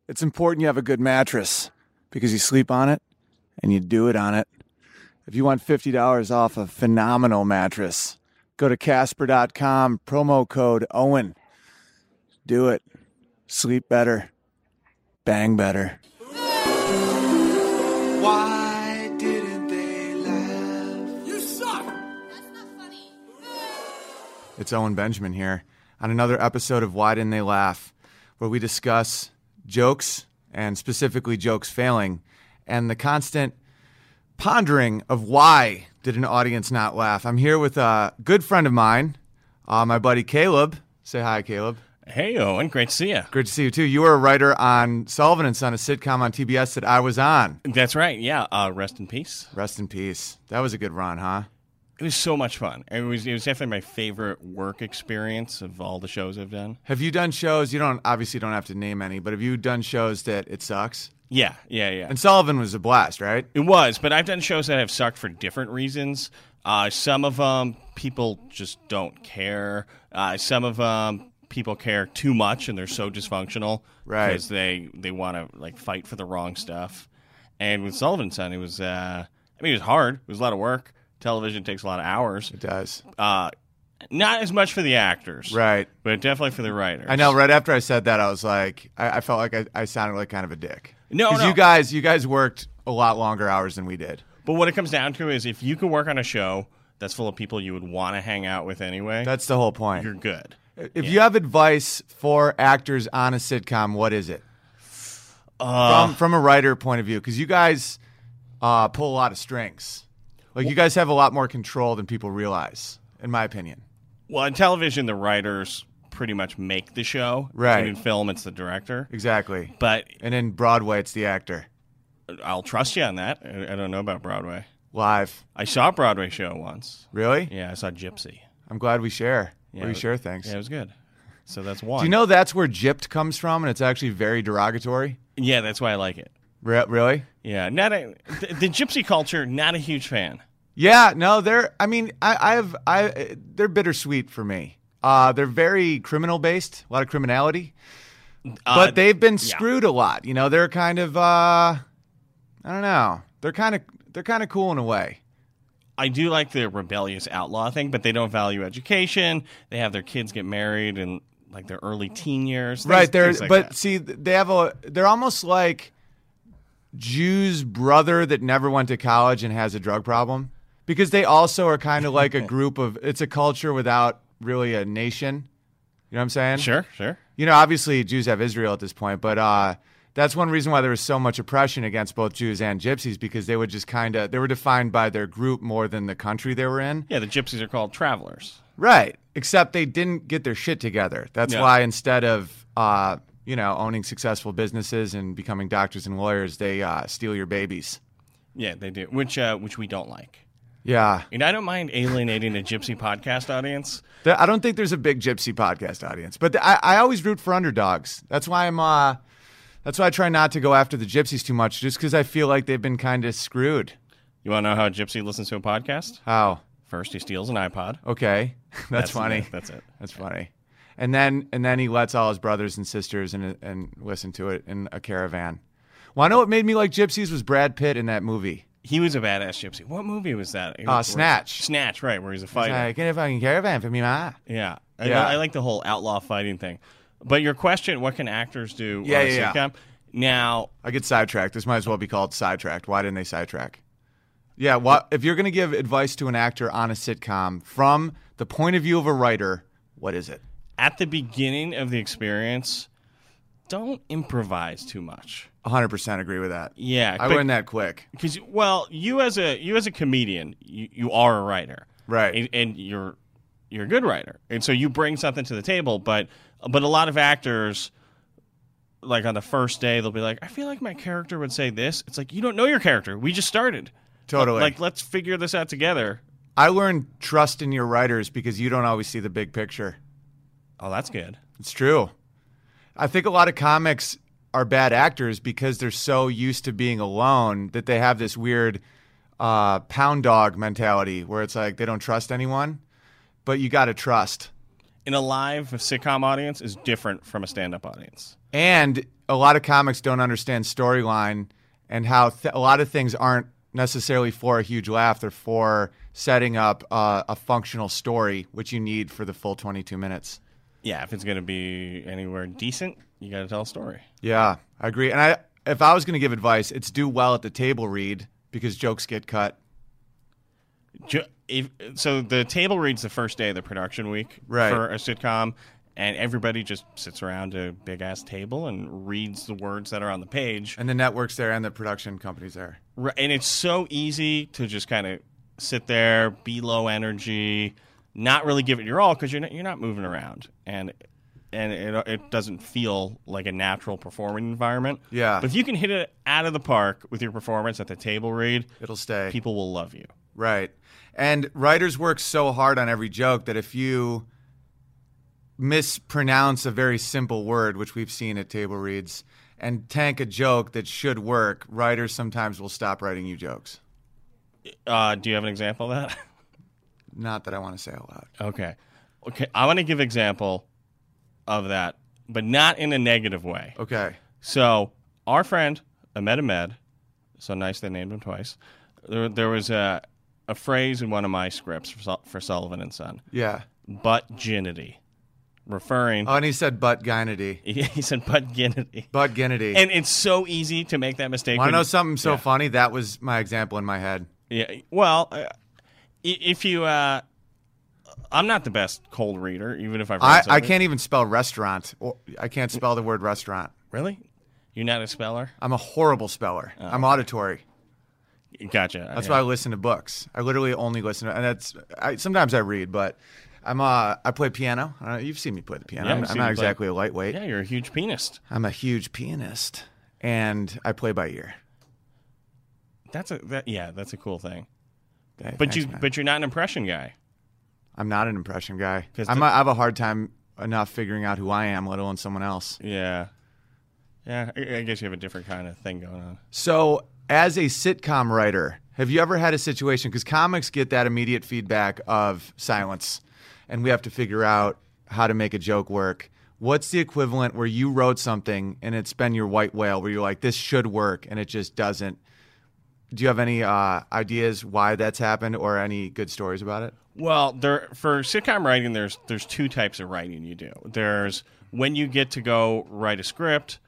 It's important you have a good mattress because you sleep on it and you do it on it. If you want $50 off a phenomenal mattress, go to Casper.com, promo code Owen. Do it. Sleep better. Bang better. Why didn't they laugh? You suck! That's not funny. It's Owen Benjamin here on another episode of Why Didn't They Laugh, where we discuss jokes, and specifically jokes failing, and the constant pondering of why did an audience not laugh. I'm here with a good friend of mine, my buddy Caleb. Say hi, Caleb. Hey, Owen. Great to see you. Great to see you, too. You were a writer on Sullivan and Son, a sitcom on TBS that I was on. That's right. Yeah. Rest in peace. Rest in peace. That was a good run, huh? It was so much fun. It was definitely my favorite work experience of all the shows I've done. Have you done shows? You don't have to name any, but have you done shows that it sucks? Yeah. And Sullivan was a blast, right? It was, but I've done shows that have sucked for different reasons. Some of them, people just don't care. Some of them, people care too much and they're so dysfunctional. Right. Because they want to fight for the wrong stuff. And with Sullivan and Son, it was, it was hard. It was a lot of work. Television takes a lot of hours. It does. Not as much for the actors. Right. But definitely for the writers. I know. Right after I said that, I was like, I felt like I sounded like kind of a dick. No. You guys worked a lot longer hours than we did. But what it comes down to is if you can work on a show that's full of people you would want to hang out with anyway, That's the whole point. you're good. If you have advice for actors on a sitcom, what is it? From a writer point of view, because you guys pull a lot of strings. You guys have a lot more control than people realize, in my opinion. Well, in television, the writers pretty much make the show. Right. And in film, it's the director. Exactly. But And in Broadway, it's the actor. I'll trust you on that. I don't know about Broadway. Live. I saw a Broadway show once. Really? Yeah, I saw Gypsy. I'm glad we share. Yeah, We share things. Yeah, it was good. So that's one. Do you know that's where gypped comes from, and it's actually very derogatory? Yeah, that's why I like it. Really? Yeah, the Gypsy culture, not a huge fan. Yeah, no, they're bittersweet for me. They're very criminal based, a lot of criminality. But they've been screwed a lot. You know, they're kind of I don't know. They're kind of cool in a way. I do like the rebellious outlaw thing, but they don't value education. They have their kids get married in their early teen years. Right there, things like but that. see, they're almost like Jew's brother that never went to college and has a drug problem, because they also are kind of like a group of. It's a culture without really a nation. You know what I'm saying? Sure. You know, obviously Jews have Israel at this point, but that's one reason why there was so much oppression against both Jews and Gypsies, because they would just they were defined by their group more than the country they were in. Yeah, the Gypsies are called travelers. Right. Except they didn't get their shit together. That's Yeah. why instead of owning successful businesses and becoming doctors and lawyers, they steal your babies. Yeah, they do, which we don't like. Yeah. And I don't mind alienating a Gypsy podcast audience. I don't think there's a big Gypsy podcast audience, but I always root for underdogs. That's why That's why I try not to go after the Gypsies too much, just because I feel like they've been kind of screwed. You want to know how a Gypsy listens to a podcast? How? First, he steals an iPod. Okay, that's funny. That's it. That's funny. And then he lets all his brothers and sisters and listen to it in a caravan. Well, I know what made me like Gypsies was Brad Pitt in that movie. He was a badass Gypsy. What movie was that? Snatch. Snatch, right, where he's a fighter. I get a fucking caravan for me, ma. Yeah. Yeah. I like the whole outlaw fighting thing. But your question, what can actors do on a Yeah. sitcom? Now, I get sidetracked. This might as well be called Sidetracked. Why didn't they sidetrack? Yeah, if you're going to give advice to an actor on a sitcom from the point of view of a writer, what is it? at the beginning of the experience, don't improvise too much. 100% agree with that. Yeah, I learned that quick. Because, well, you as a comedian, you are a writer, Right? and you're a good writer, and so you bring something to the table. But a lot of actors, like on the first day, they'll be like, "I feel like my character would say this." It's like, you don't know your character. We just started. Totally. Like, let's figure this out together. I learned trust in your writers because you don't always see the big picture. Oh, that's good. It's true. I think a lot of comics are bad actors because they're so used to being alone that they have this weird pound dog mentality where it's like they don't trust anyone, but you got to trust. And a live sitcom audience is different from a stand-up audience. And a lot of comics don't understand storyline and how a lot of things aren't necessarily for a huge laugh. They're for setting up a functional story, which you need for the full 22 minutes. Yeah, if it's going to be anywhere decent, you got to tell a story. Yeah, I agree. And if I was going to give advice, it's do well at the table read because jokes get cut. So the table read's the first day of the production week Right. for a sitcom, and everybody just sits around a big-ass table and reads the words that are on the page. And the network's there and the production company's there. And it's so easy to just kind of sit there, be low energy, not really give it your all because you're not moving around, and it doesn't feel like a natural performing environment. Yeah. But if you can hit it out of the park with your performance at the table read, It'll stay. people will love you. Right. And writers work so hard on every joke that if you mispronounce a very simple word, which we've seen at table reads, and tank a joke that should work, writers sometimes will stop writing you jokes. Do you have an example of that? Not that I want to say out loud. Okay. I want to give an example of that, but not in a negative way. Okay. So our friend Ahmed, so nice they named him twice. There was a phrase in one of my scripts for Sullivan and Son, Yeah. butt-ginity, referring. Oh, and he said butt Ginnity. He said butt-ginity. Butt Ginnity. And it's so easy to make that mistake. Want to know something so funny? That was my example in my head. Yeah. Well, if you, I'm not the best cold reader, even if I've read I something. can't even spell restaurant. I can't spell the word restaurant. Really? You're not a speller? I'm a horrible speller. I'm auditory. Gotcha. That's why I listen to books. I literally only listen to, and sometimes I read, but I play piano. You've seen me play the piano. Yeah, I've I'm seen not you play. exactly a lightweight. Yeah, you're a huge pianist. I'm a huge pianist, and I play by ear. That's a cool thing. Okay, But thanks, man. but you're not an impression guy. I'm not an impression guy. 'Cause I have a hard time enough figuring out who I am, let alone someone else. Yeah. Yeah, I guess you have a different kind of thing going on. So, as a sitcom writer, have you ever had a situation, because comics get that immediate feedback of silence, and we have to figure out how to make a joke work. What's the equivalent where you wrote something and it's been your white whale, where you're like, this should work, and it just doesn't? Do you have any ideas why that's happened or any good stories about it? Well, for sitcom writing, there's two types of writing you do. There's when you get to go write a script,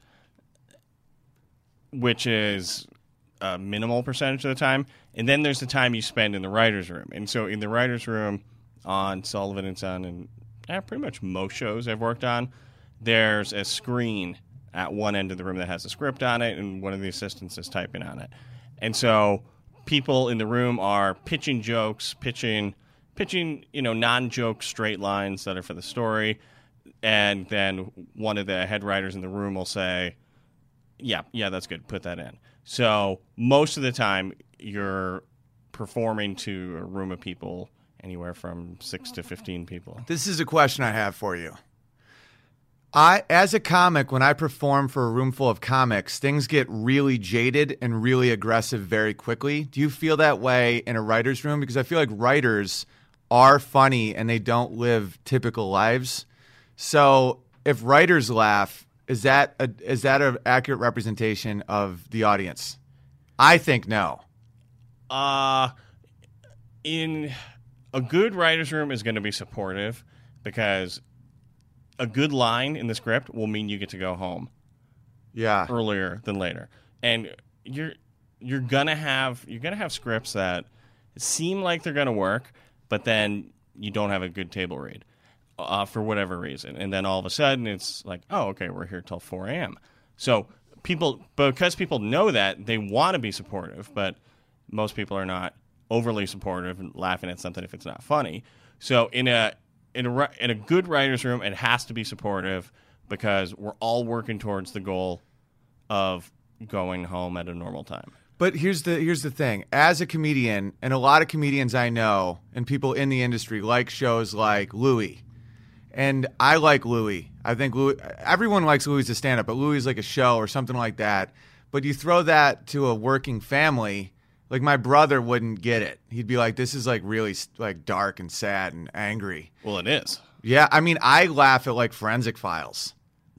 which is a minimal percentage of the time, and then there's the time you spend in the writer's room. And so in the writer's room on Sullivan and Son and pretty much most shows I've worked on, there's a screen at one end of the room that has a script on it, and one of the assistants is typing on it. And so people in the room are pitching jokes, pitching non-joke straight lines that are for the story, and then one of the head writers in the room will say, yeah, that's good, put that in. So most of the time you're performing to a room of people, anywhere from 6 to 15 people. This is a question I have for you. As a comic, when I perform for a room full of comics, things get really jaded and really aggressive very quickly. Do you feel that way in a writer's room? Because I feel like writers are funny and they don't live typical lives. So if writers laugh, is that an accurate representation of the audience? I think no. In a good writer's room is going to be supportive, because a good line in the script will mean you get to go home Yeah. earlier than later. And you're gonna have scripts that seem like they're gonna work, but then you don't have a good table read for whatever reason. And then all of a sudden it's like, oh, okay, we're here till 4 a.m. So because people know that, they want to be supportive, but most people are not overly supportive and laughing at something if it's not funny. So in a good writer's room, it has to be supportive, because we're all working towards the goal of going home at a normal time. But here's the thing. As a comedian, and a lot of comedians I know and people in the industry like shows like Louis. And I like Louis. I think everyone likes Louis as a stand-up, but Louis is like a show or something like that. But you throw that to a working family, like my brother wouldn't get it. He'd be like, this is like really like dark and sad and angry. Well, it is. Yeah, I mean, I laugh at like Forensic Files.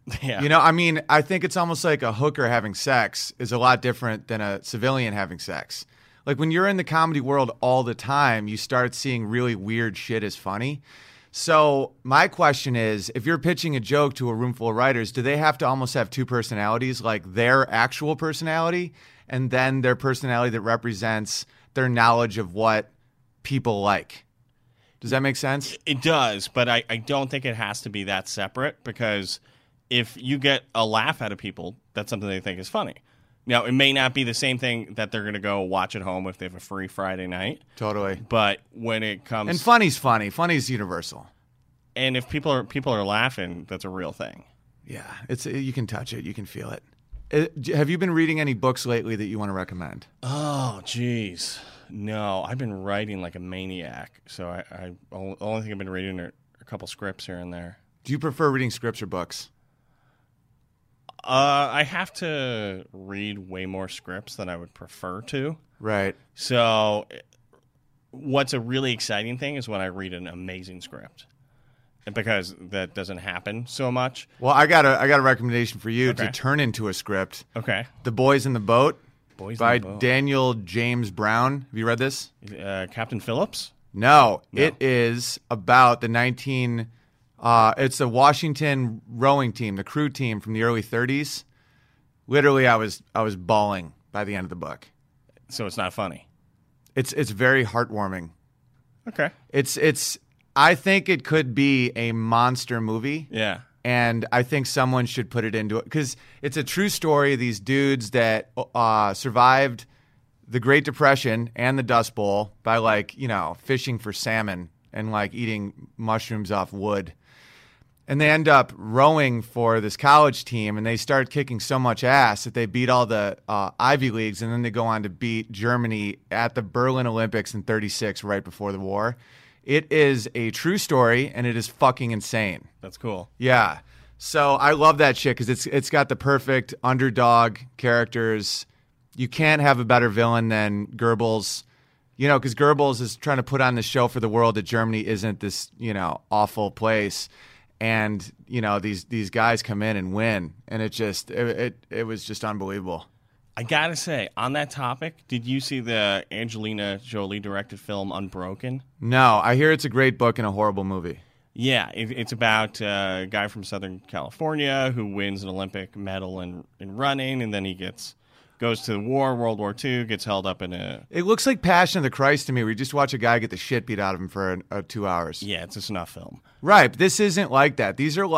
Yeah. You know, I mean, I think it's almost like a hooker having sex is a lot different than a civilian having sex. Like when you're in the comedy world all the time, you start seeing really weird shit as funny. So my question is, if you're pitching a joke to a room full of writers, do they have to almost have two personalities, like their actual personality and then their personality that represents their knowledge of what people like? Does that make sense? It does, but I don't think it has to be that separate, because if you get a laugh out of people, that's something they think is funny. Now, it may not be the same thing that they're going to go watch at home if they have a free Friday night. Totally. But when it comes... And funny's funny. Funny's universal. And if people are laughing, that's a real thing. Yeah, you can touch it. You can feel it. Have you been reading any books lately that you want to recommend? Oh, jeez. No, I've been writing like a maniac. So I only thing I've been reading are a couple scripts here and there. Do you prefer reading scripts or books? I have to read way more scripts than I would prefer to. Right. So what's a really exciting thing is when I read an amazing script, because that doesn't happen so much. Well, I got a recommendation for you Okay. to turn into a script. Okay. The Boys in the Boat by in the Boat. Daniel James Brown. Have you read this? Captain Phillips? No. No. It is about the it's the Washington rowing team, the crew team from the early 30s. Literally, I was bawling by the end of the book. So it's not funny. It's very heartwarming. Okay. It's I think it could be a monster movie. Yeah. And I think someone should put it into it because it's a true story of these dudes that survived the Great Depression and the Dust Bowl by fishing for salmon and eating mushrooms off wood. And they end up rowing for this college team, and they start kicking so much ass that they beat all the Ivy Leagues, and then they go on to beat Germany at the Berlin Olympics in 1936, right before the war. It is a true story, and it is fucking insane. That's cool. Yeah. So I love that shit because it's got the perfect underdog characters. You can't have a better villain than Goebbels. Because Goebbels is trying to put on the show for the world that Germany isn't this, awful place. And, these guys come in and win. And it was just unbelievable. I got to say, on that topic, did you see the Angelina Jolie directed film Unbroken? No, I hear it's a great book and a horrible movie. Yeah, it's about a guy from Southern California who wins an Olympic medal in running, and then he goes to the war, World War II, gets held up in a... It looks like Passion of the Christ to me, where you just watch a guy get the shit beat out of him for 2 hours. Yeah, it's a snuff film. Right, but this isn't like that. These are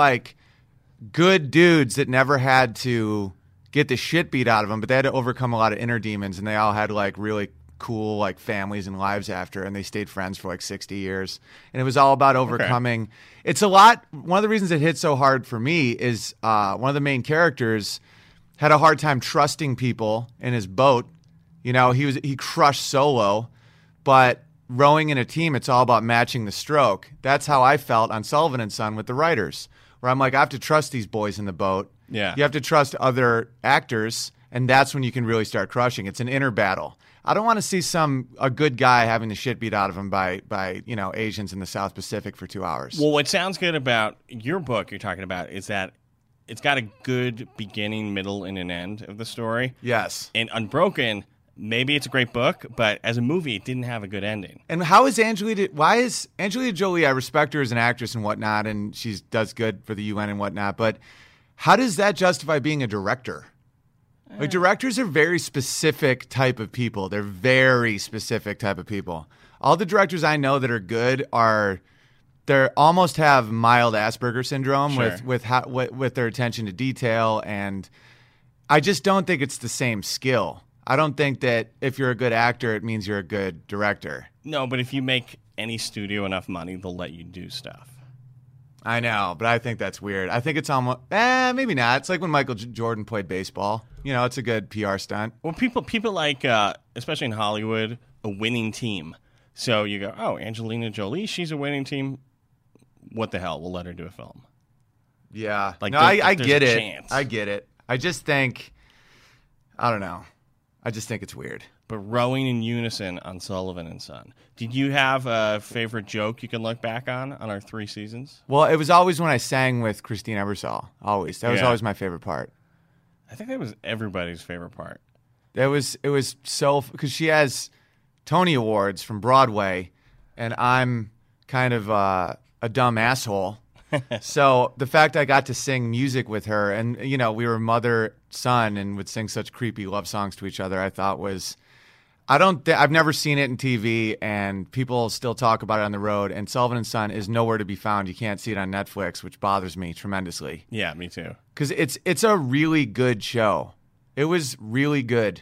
good dudes that never had to get the shit beat out of them, but they had to overcome a lot of inner demons, and they all had really cool families and lives after, and they stayed friends for 60 years. And it was all about overcoming. Okay. It's a lot. One of the reasons it hit so hard for me is one of the main characters had a hard time trusting people in his boat. He crushed solo, but rowing in a team, it's all about matching the stroke. That's how I felt on Sullivan and Son with the writers, where I'm I have to trust these boys in the boat. Yeah. You have to trust other actors, and that's when you can really start crushing. It's an inner battle. I don't want to see a good guy having the shit beat out of him by Asians in the South Pacific for 2 hours. Well, what sounds good about your book you're talking about is that it's got a good beginning, middle, and an end of the story. Yes. And Unbroken, maybe it's a great book, but as a movie, it didn't have a good ending. And why is Angelina Jolie, I respect her as an actress and whatnot, and she does good for the UN and whatnot, but how does that justify being a director? Directors are very specific type of people. They're very specific type of people. All the directors I know that are good they almost have mild Asperger syndrome. Sure. with their attention to detail, and I just don't think it's the same skill. I don't think that if you're a good actor, it means you're a good director. No, but if you make any studio enough money, they'll let you do stuff. I know, but I think that's weird. I think it's almost maybe not. It's like when Michael Jordan played baseball. It's a good PR stunt. Well, people like, especially in Hollywood, a winning team. So you go, oh, Angelina Jolie, she's a winning team. What the hell? We'll let her do a film. Yeah. Like, no, there's I a get it. chance. I get it. I just think, I don't know. I just think it's weird. but rowing in unison on Sullivan and Son. Did you have a favorite joke you can look back on our 3 seasons? Well, it was always when I sang with Christine Ebersol. Always. That was Yeah. always my favorite part. I think that was everybody's favorite part. It was so because she has Tony Awards from Broadway, and I'm kind of a dumb asshole. So the fact I got to sing music with her, and you know, we were mother son and would sing such creepy love songs to each other, I thought was. I've never seen it in TV, and people still talk about it on the road. And Sullivan and Son is nowhere to be found. You can't see it on Netflix, which bothers me tremendously. Yeah, me too. Because it's a really good show. It was really good,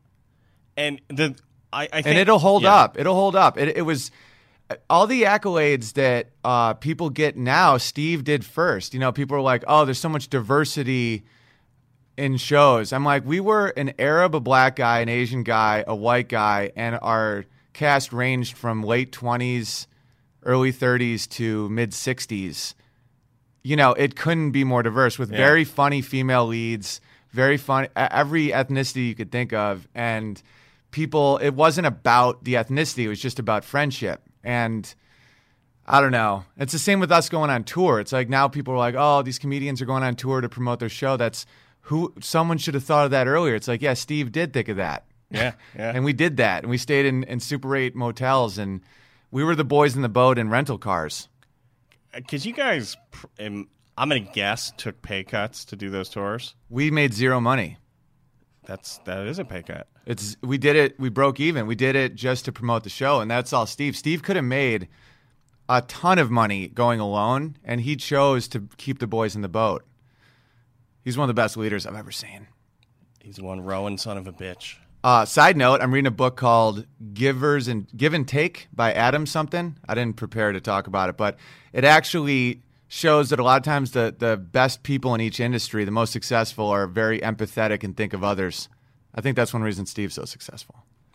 And I think, and it'll hold yeah. up. It'll hold up. It was all the accolades that people get now. Steve did first. You know, people are like, "Oh, there's so much diversity in shows." I'm like, we were an Arab, a black guy, an Asian guy, a white guy, and our cast ranged from late 20s, early 30s to mid 60s. You know, it couldn't be more diverse with very funny female leads, very funny, every ethnicity you could think of. And people, it wasn't about the ethnicity, it was just about friendship. And I don't know. It's the same with us going on tour. It's like now people are like, oh, these comedians are going on tour to promote their show. Someone should have thought of that earlier. It's like, yeah, Steve did think of that. Yeah, yeah. And we did that. And we stayed in Super 8 motels, and we were the boys in the boat in rental cars. Because you guys, I'm going to guess, took pay cuts to do those tours. We made zero money. That is a pay cut. We did it. We broke even. We did it just to promote the show, and that's all Steve. Steve could have made a ton of money going alone, and he chose to keep the boys in the boat. He's one of the best leaders I've ever seen. He's one rowing son of a bitch. Side note, I'm reading a book called Give and Take by Adam something. I didn't prepare to talk about it, but it actually shows that a lot of times the best people in each industry, the most successful, are very empathetic and think of others. I think that's one reason Steve's so successful.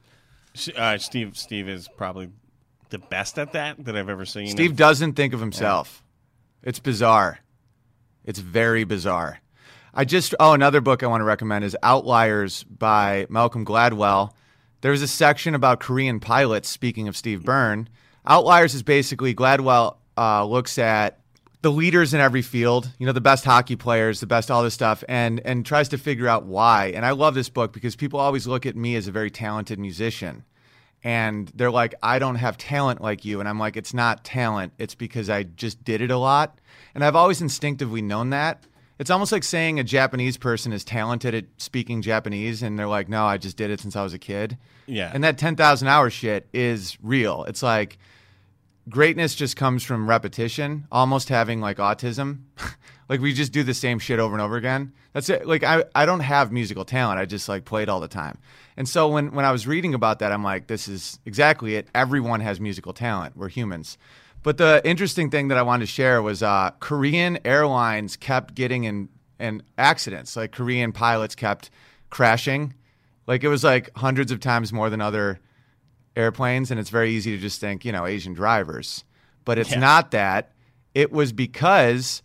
Steve is probably the best at that I've ever seen. Steve doesn't think of himself. Yeah. It's bizarre. It's very bizarre. Another book I want to recommend is Outliers by Malcolm Gladwell. There's a section about Korean pilots, speaking of Steve Byrne. Outliers is basically Gladwell looks at the leaders in every field, you know, the best hockey players, the best all this stuff, and tries to figure out why. And I love this book because people always look at me as a very talented musician. And they're like, I don't have talent like you. And I'm like, it's not talent. It's because I just did it a lot. And I've always instinctively known that. It's almost like saying a Japanese person is talented at speaking Japanese, and they're like, no, I just did it since I was a kid. Yeah. And that 10,000 hour shit is real. It's like greatness just comes from repetition, almost having like autism. Like we just do the same shit over and over again. That's it. Like I don't have musical talent. I just like play it all the time. And so when I was reading about that, I'm like, this is exactly it. Everyone has musical talent. We're humans. But the interesting thing that I wanted to share was Korean airlines kept getting in accidents. Like Korean pilots kept crashing. Like it was like hundreds of times more than other airplanes. And it's very easy to just think, you know, Asian drivers. But it's not that. It was because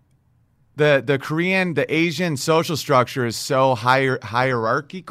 the Asian social structure is so hierarchy,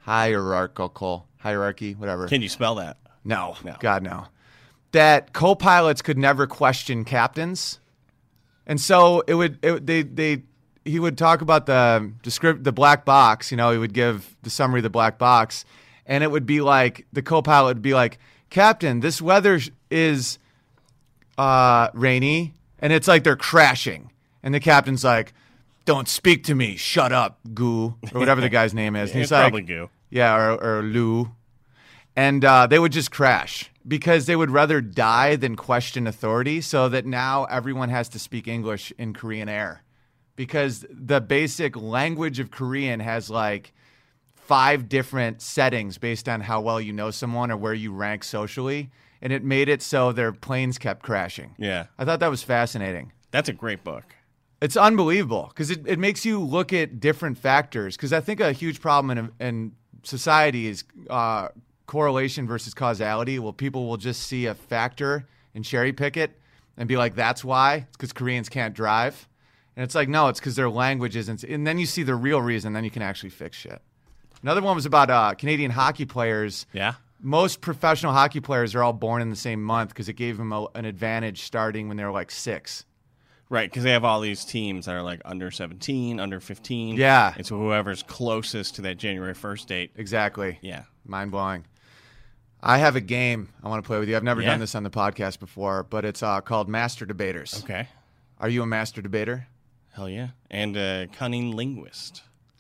whatever. Can you spell that? No. God, no. That co-pilots could never question captains. And so he would talk about the black box, you know, he would give the summary of the black box, and it would be like, the co-pilot would be like, Captain, this weather is rainy, and it's like they're crashing. And the captain's like, don't speak to me, shut up, Goo, or whatever the guy's name is. And It's he's like, probably Goo. Yeah, or Lou. And they would just crash because they would rather die than question authority, so that now everyone has to speak English in Korean Air. Because the basic language of Korean has like 5 different settings based on how well you know someone or where you rank socially. And it made it so their planes kept crashing. Yeah. I thought that was fascinating. That's a great book. It's unbelievable because it makes you look at different factors. Because I think a huge problem in society is correlation versus causality. Well, people will just see a factor and cherry pick it and be like, that's why. It's because Koreans can't drive. And it's like, no, it's because their language isn't. And then you see the real reason, then you can actually fix shit. Another one was about Canadian hockey players. Yeah. Most professional hockey players are all born in the same month because it gave them an advantage starting when they were like 6. Right, because they have all these teams that are like under 17, under 15. Yeah. And so whoever's closest to that January 1st date. Exactly. Yeah. Mind-blowing. I have a game I want to play with you. I've never Yeah. done this on the podcast before, but it's called Master Debaters. Okay. Are you a master debater? Hell yeah. And a cunning linguist.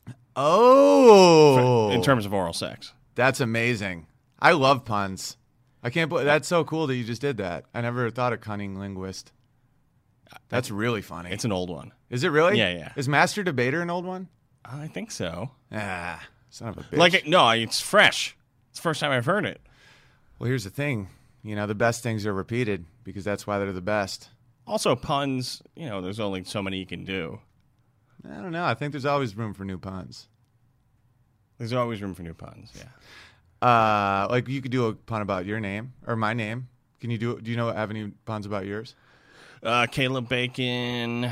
Oh! In terms of oral sex. That's amazing. I love puns. I can't believe that's so cool that you just did that. I never thought of cunning linguist. That's really funny. It's an old one. Is it really? Yeah, yeah. Is Master Debater an old one? I think so. Ah, son of a bitch. Like, no, it's fresh. It's the first time I've heard it. Well, here's the thing. The best things are repeated because that's why they're the best. Also, puns, there's only so many you can do. I don't know. I think there's always room for new puns. There's always room for new puns, yeah. Like you could do a pun about your name or my name. Can you do you have any puns about yours? Caleb Bacon.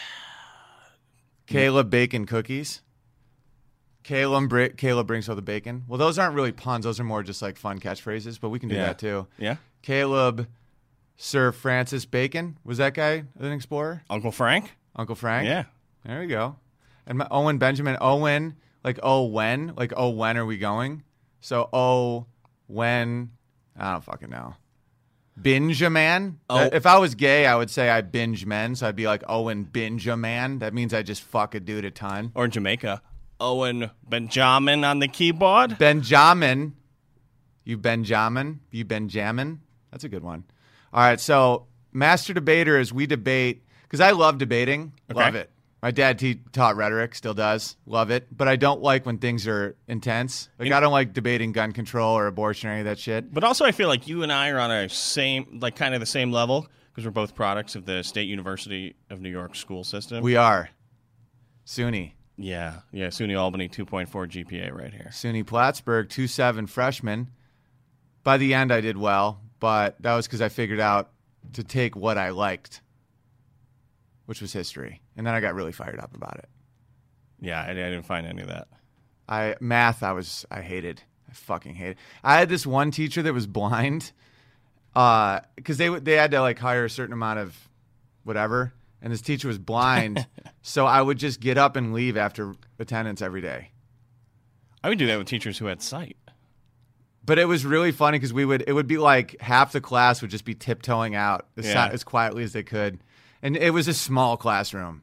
Caleb Bacon Cookies. Caleb brings all the bacon. Well, those aren't really puns. Those are more just like fun catchphrases, but we can do Yeah. that too. Yeah. Caleb Sir Francis Bacon. Was that guy an explorer? Uncle Frank? Uncle Frank? Yeah. There we go. And Owen Benjamin. Owen, like, when? Like, when are we going? So, when? I don't fucking know. Binge a man? Oh. If I was gay, I would say I binge men. So I'd be like, Owen binge a man. That means I just fuck a dude a ton. Or in Jamaica, Owen Benjamin on the keyboard. Benjamin. You Benjamin. That's a good one. All right. So, Master Debater is we debate, because I love debating. Okay. Love it. My dad taught rhetoric, still does. Love it. But I don't like when things are intense. Like, I don't like debating gun control or abortion or any of that shit. But also, I feel like you and I are on a kind of the same level because we're both products of the State University of New York school system. We are. SUNY. Yeah, SUNY Albany 2.4 GPA right here. SUNY Plattsburgh, 2.7 freshman. By the end, I did well, but that was because I figured out to take what I liked, which was history. And then I got really fired up about it. Yeah, I didn't find any of that. Math, I hated. I fucking hated. I had this one teacher that was blind because they had to like hire a certain amount of whatever, and this teacher was blind, so I would just get up and leave after attendance every day. I would do that with teachers who had sight. But it was really funny because it would be like half the class would just be tiptoeing out as quietly as they could. And it was a small classroom.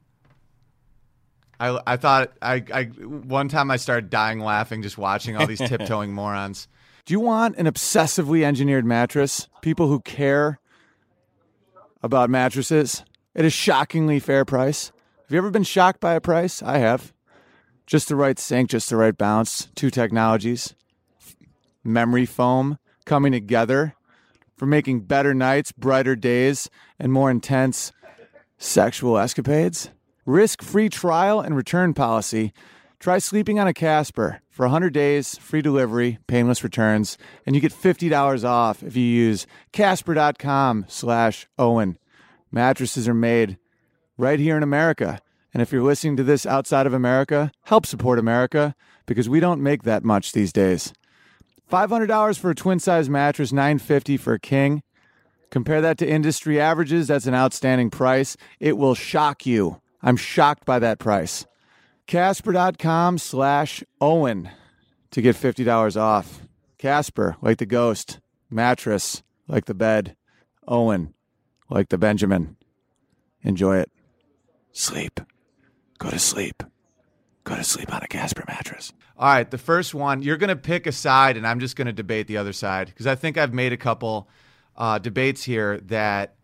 I thought one time I started dying laughing just watching all these tiptoeing morons. Do you want an obsessively engineered mattress? People who care about mattresses at a shockingly fair price. Have you ever been shocked by a price? I have. Just the right sink, just the right bounce. 2 technologies. Memory foam coming together for making better nights, brighter days, and more intense sexual escapades. Risk-free trial and return policy. Try sleeping on a Casper for 100 days, free delivery, painless returns, and you get $50 off if you use Casper.com/Owen. Mattresses are made right here in America. And if you're listening to this outside of America, help support America because we don't make that much these days. $500 for a twin-size mattress, $950 for a king. Compare that to industry averages. That's an outstanding price. It will shock you. I'm shocked by that price. Casper.com/Owen to get $50 off. Casper, like the ghost. Mattress, like the bed. Owen, like the Benjamin. Enjoy it. Sleep. Go to sleep. Go to sleep on a Casper mattress. All right, the first one, you're going to pick a side, and I'm just going to debate the other side because I think I've made a couple debates here that,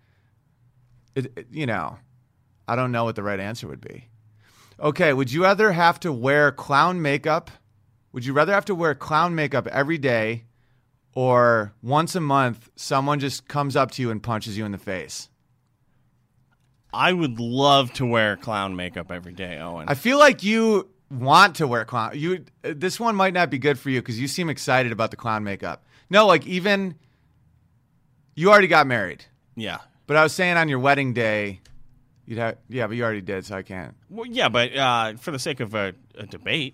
I don't know what the right answer would be. Okay, would you rather have to wear clown makeup? Would you rather have to wear clown makeup every day or once a month someone just comes up to you and punches you in the face? I would love to wear clown makeup every day, Owen. I feel like you want to wear clown. This one might not be good for you because you seem excited about the clown makeup. No, like even you already got married. Yeah. But I was saying on your wedding day, but you already did, so I can't. Well, yeah, but for the sake of a debate,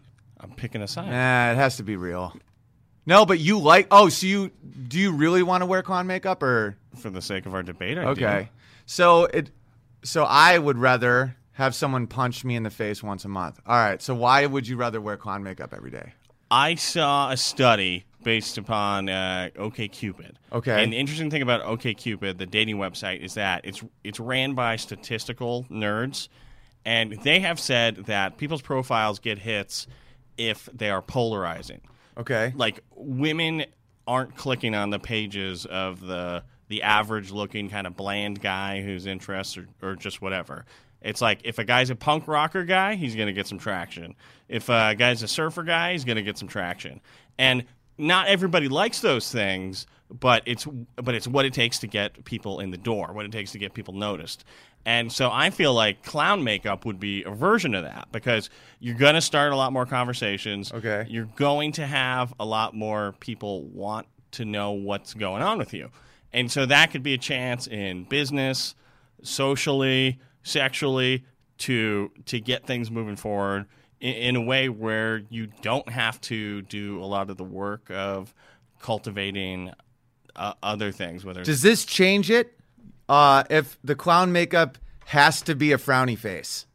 I'm picking a side. Nah, it has to be real. No, but you like. Oh, so do you really want to wear clown makeup or? For the sake of our debate, I Okay, do. so I would rather have someone punch me in the face once a month. All right. So why would you rather wear clown makeup every day? I saw a study based upon OkCupid. Okay. And the interesting thing about OkCupid, the dating website, is that it's ran by statistical nerds, and they have said that people's profiles get hits if they are polarizing. Okay. Like, women aren't clicking on the pages of the average-looking kind of bland guy whose interests or just whatever. It's like, if a guy's a punk rocker guy, he's going to get some traction. If a guy's a surfer guy, he's going to get some traction. And not everybody likes those things, but it's what it takes to get people in the door, what it takes to get people noticed. And so I feel like clown makeup would be a version of that, because you're going to start a lot more conversations. Okay. You're going to have a lot more people want to know what's going on with you. And so that could be a chance in business, socially, sexually, to get things moving forward in a way where you don't have to do a lot of the work of cultivating other things. Does this change it if the clown makeup has to be a frowny face?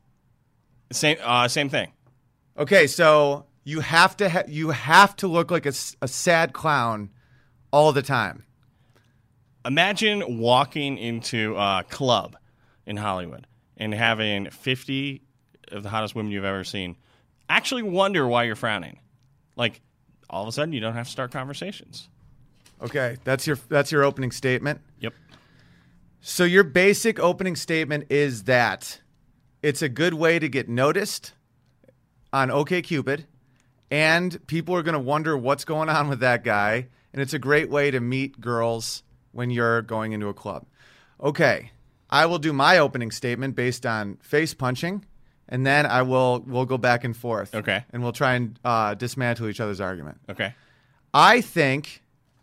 Same thing. Okay, so you have to look like a sad clown all the time. Imagine walking into a club in Hollywood and having 50 of the hottest women you've ever seen actually wonder why you're frowning. Like, all of a sudden, you don't have to start conversations. Okay, that's your opening statement. Yep. So your basic opening statement is that it's a good way to get noticed on OkCupid, and people are going to wonder what's going on with that guy, and it's a great way to meet girls when you're going into a club. Okay, I will do my opening statement based on face punching, and then we'll go back and forth. Okay. And we'll try and dismantle each other's argument. Okay. I think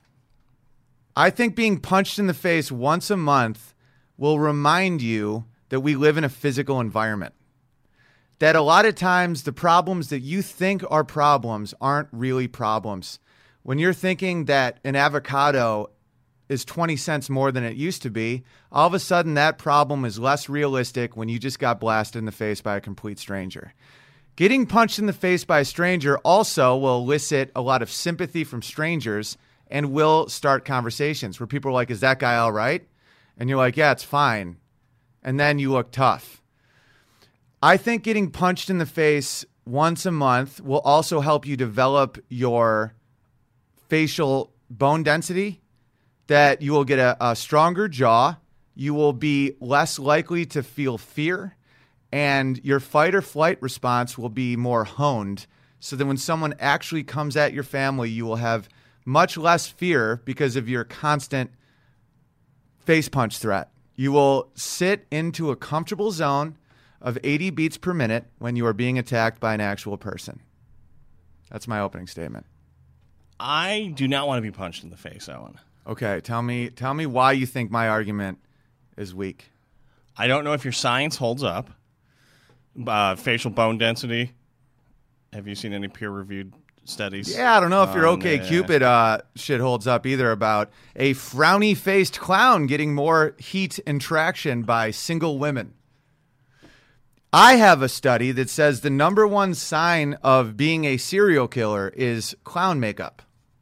being punched in the face once a month will remind you that we live in a physical environment. That a lot of times the problems that you think are problems aren't really problems. When you're thinking that an avocado is 20 cents more than it used to be, all of a sudden that problem is less realistic when you just got blasted in the face by a complete stranger. Getting punched in the face by a stranger also will elicit a lot of sympathy from strangers and will start conversations where people are like, is that guy all right? And you're like, yeah, it's fine. And then you look tough. I think getting punched in the face once a month will also help you develop your facial bone density, that you will get a stronger jaw, you will be less likely to feel fear, and your fight or flight response will be more honed, so that when someone actually comes at your family, you will have much less fear because of your constant face punch threat. You will sit into a comfortable zone of 80 beats per minute when you are being attacked by an actual person. That's my opening statement. I do not want to be punched in the face, Owen. Okay, tell me why you think my argument is weak. I don't know if your science holds up. Facial bone density. Have you seen any peer-reviewed studies? Yeah, I don't know if your OkCupid shit holds up either, about a frowny-faced clown getting more heat and traction by single women. I have a study that says the number one sign of being a serial killer is clown makeup.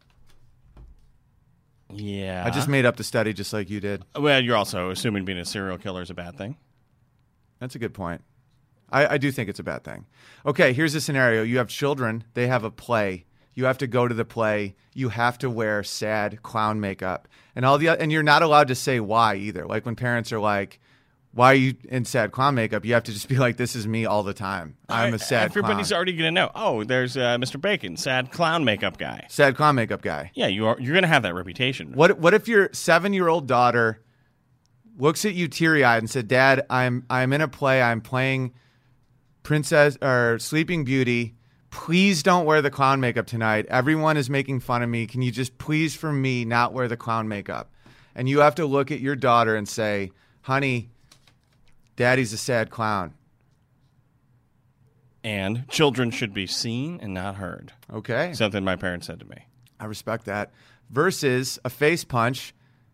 Yeah. I just made up the study just like you did. Well, you're also assuming being a serial killer is a bad thing. That's a good point. I do think it's a bad thing. Okay, here's a scenario. You have children. They have a play. You have to go to the play. You have to wear sad clown makeup. And you're not allowed to say why either. Like when parents are like, why are you in sad clown makeup? You have to just be like, this is me all the time. I'm a sad Everybody's clown. already going to know. Oh, there's Mr. Bacon, sad clown makeup guy. Sad clown makeup guy. Yeah, you're going to have that reputation. What if your 7-year-old daughter looks at you teary-eyed and said, Dad, I'm in a play. I'm playing Princess or Sleeping Beauty. Please don't wear the clown makeup tonight. Everyone is making fun of me. Can you just please, for me, not wear the clown makeup? And you have to look at your daughter and say, honey, Daddy's a sad clown. And children should be seen and not heard. Okay. Something my parents said to me. I respect that. Versus a face punch.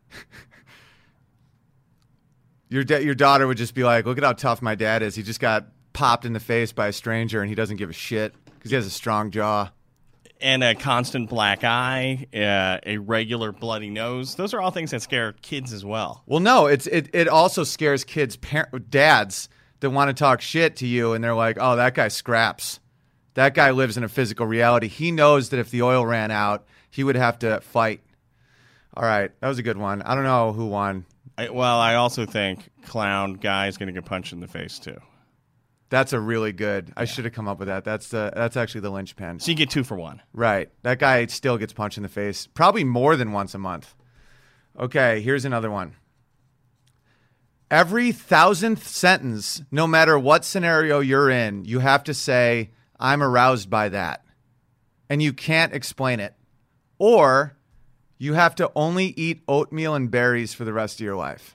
Your daughter would just be like, look at how tough my dad is. He just got popped in the face by a stranger, and he doesn't give a shit because he has a strong jaw. And a constant black eye, a regular bloody nose. Those are all things that scare kids as well. Well, no, it also scares kids, dads that want to talk shit to you, and they're like, oh, that guy scraps. That guy lives in a physical reality. He knows that if the oil ran out, he would have to fight. All right, that was a good one. I don't know who won. I also think clown guy is going to get punched in the face too. That's a really good. I should have come up with that. That's actually the linchpin. So you get 2 for 1. Right. That guy still gets punched in the face, probably more than once a month. Okay, here's another one. Every 1,000th sentence, no matter what scenario you're in, you have to say, I'm aroused by that. And you can't explain it. Or you have to only eat oatmeal and berries for the rest of your life.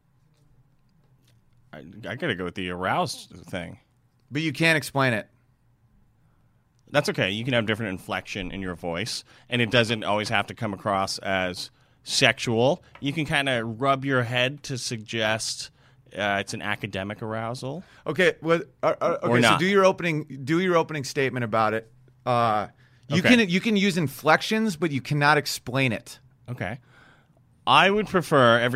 I got to go with the aroused thing. But you can't explain it. That's okay. You can have different inflection in your voice, and it doesn't always have to come across as sexual. You can kind of rub your head to suggest it's an academic arousal. Okay, well, okay. So do your opening statement about it. You can use inflections, but you cannot explain it. Okay. I would prefer every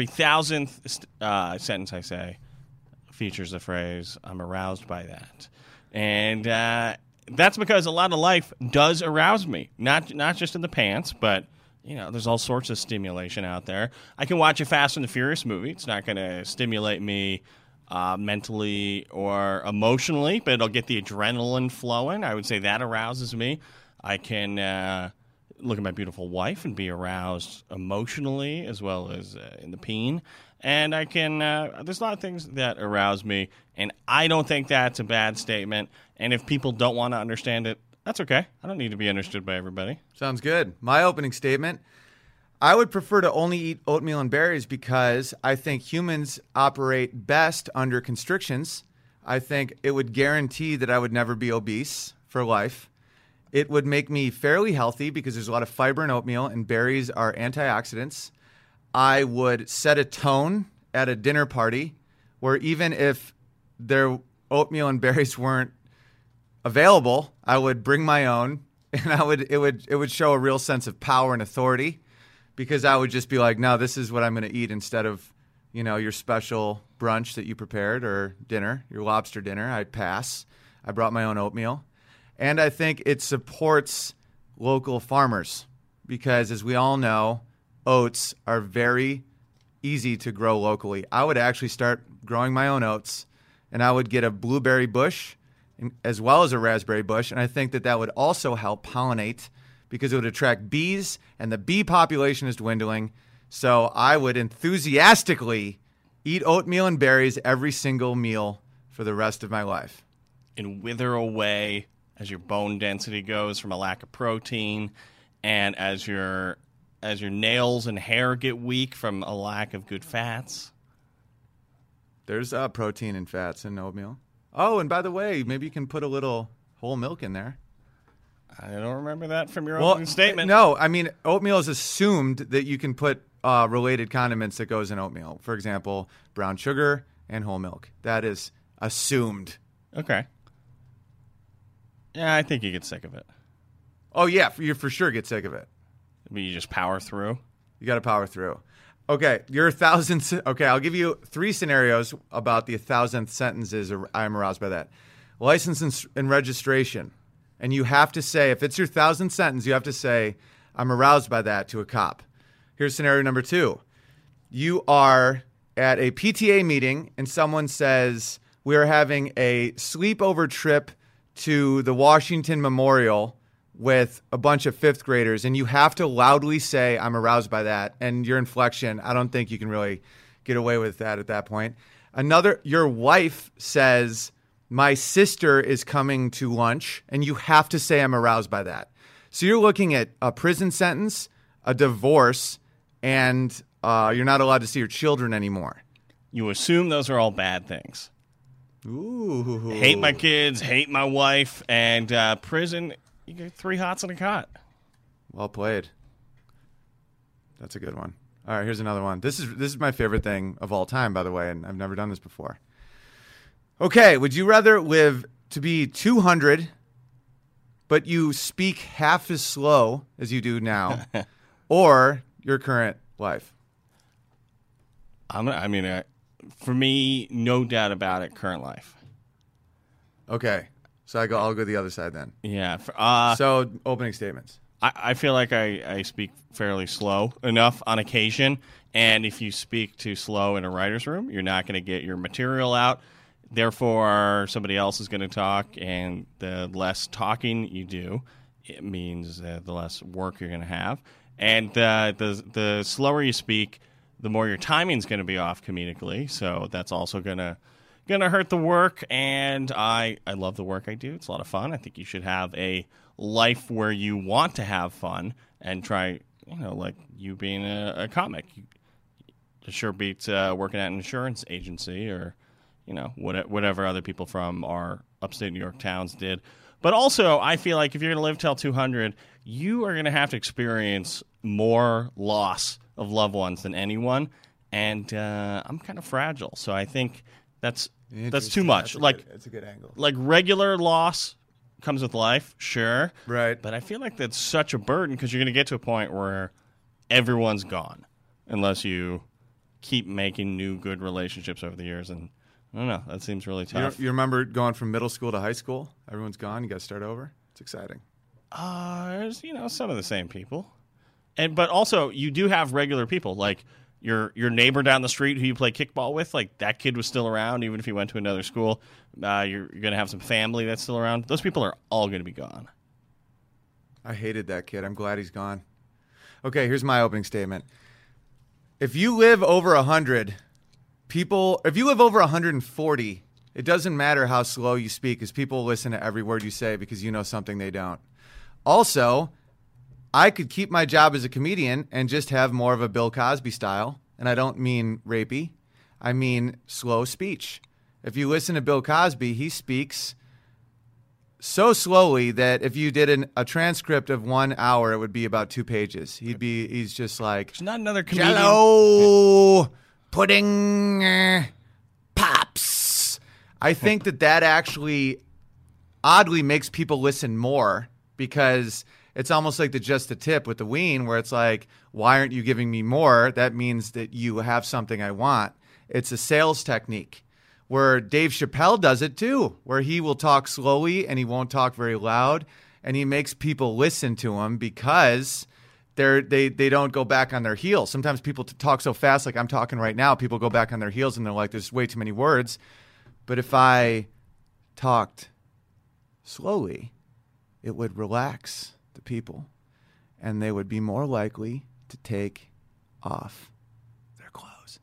1,000th sentence I say features the phrase, I'm aroused by that. And that's because a lot of life does arouse me. Not just in the pants, but there's all sorts of stimulation out there. I can watch a Fast and the Furious movie. It's not going to stimulate me mentally or emotionally, but it'll get the adrenaline flowing. I would say that arouses me. I can look at my beautiful wife and be aroused emotionally as well as in the peen. And I can, there's a lot of things that arouse me, and I don't think that's a bad statement. And if people don't want to understand it, that's okay. I don't need to be understood by everybody. Sounds good. My opening statement, I would prefer to only eat oatmeal and berries because I think humans operate best under constrictions. I think it would guarantee that I would never be obese for life. It would make me fairly healthy because there's a lot of fiber in oatmeal, and berries are antioxidants. I would set a tone at a dinner party where even if their oatmeal and berries weren't available, I would bring my own, and it would show a real sense of power and authority because I would just be like, no, this is what I'm going to eat instead of, your special brunch that you prepared or dinner, your lobster dinner. I'd pass. I brought my own oatmeal. And I think it supports local farmers because, as we all know, oats are very easy to grow locally. I would actually start growing my own oats, and I would get a blueberry bush as well as a raspberry bush, and I think that would also help pollinate because it would attract bees, and the bee population is dwindling. So I would enthusiastically eat oatmeal and berries every single meal for the rest of my life. And wither away as your bone density goes from a lack of protein, and as your nails and hair get weak from a lack of good fats. There's protein and fats in oatmeal. Oh, and by the way, maybe you can put a little whole milk in there. I don't remember that from your opening statement. No, I mean, oatmeal is assumed that you can put related condiments that goes in oatmeal. For example, brown sugar and whole milk. That is assumed. Okay. Yeah, I think you get sick of it. Oh, yeah, you for sure get sick of it. But you just power through? You got to power through. Okay, your 1,000th. Okay, I'll give you 3 scenarios about the 1,000th sentences. I'm aroused by that. License and registration. And you have to say, if it's your 1,000th sentence, you have to say, I'm aroused by that to a cop. Here's scenario number 2. You are at a PTA meeting and someone says, we are having a sleepover trip to the Washington Memorial with a bunch of 5th graders, and you have to loudly say, I'm aroused by that. And your inflection, I don't think you can really get away with that at that point. Your wife says, my sister is coming to lunch, and you have to say, I'm aroused by that. So you're looking at a prison sentence, a divorce, and you're not allowed to see your children anymore. You assume those are all bad things. Ooh. Hate my kids, hate my wife, and prison, you get 3 hots and a cot. Well played. That's a good one. All right, here's another one. This is my favorite thing of all time, by the way, and I've never done this before. Okay, would you rather live to be 200, but you speak half as slow as you do now, or your current life? For me, no doubt about it, current life. Okay, so I'll go the other side then. Yeah. So opening statements. I feel like I speak fairly slow enough on occasion, and if you speak too slow in a writer's room, you're not going to get your material out. Therefore, somebody else is going to talk, and the less talking you do, it means the less work you're going to have. And the slower you speak, the more your timing's going to be off comedically, so that's also going to hurt the work. And I love the work I do. It's a lot of fun. I think you should have a life where you want to have fun and try, like you being a comic. It sure beats working at an insurance agency or, whatever other people from our upstate New York towns did. But also, I feel like if you're going to live till 200, you are going to have to experience more loss of loved ones than anyone. And I'm kind of fragile, so I think that's too much. That's a good angle. Like regular loss comes with life, sure. Right. But I feel like that's such a burden because you're going to get to a point where everyone's gone unless you keep making new good relationships over the years. And I don't know. That seems really tough. You remember going from middle school to high school? Everyone's gone. You got to start over. It's exciting. There's, some of the same people. But also, you do have regular people. Like your neighbor down the street who you play kickball with, like that kid was still around even if he went to another school. You're going to have some family that's still around. Those people are all going to be gone. I hated that kid. I'm glad he's gone. Okay, here's my opening statement. If you live over 100, if you live over 140, it doesn't matter how slow you speak because people listen to every word you say because you know something they don't. Also, I could keep my job as a comedian and just have more of a Bill Cosby style. And I don't mean rapey. I mean slow speech. If you listen to Bill Cosby, he speaks so slowly that if you did a transcript of 1 hour, it would be about 2 pages. He's just like, There's not another comedian. Jell-O, pudding, pops. I think that actually oddly makes people listen more because it's almost like Just the Tip with the Ween where it's like, why aren't you giving me more? That means that you have something I want. It's a sales technique where Dave Chappelle does it too, where he will talk slowly and he won't talk very loud, and he makes people listen to him because they don't go back on their heels. Sometimes people talk so fast, like I'm talking right now, people go back on their heels and they're like, there's way too many words. But if I talked slowly, it would relax the people, and they would be more likely to take off their clothes.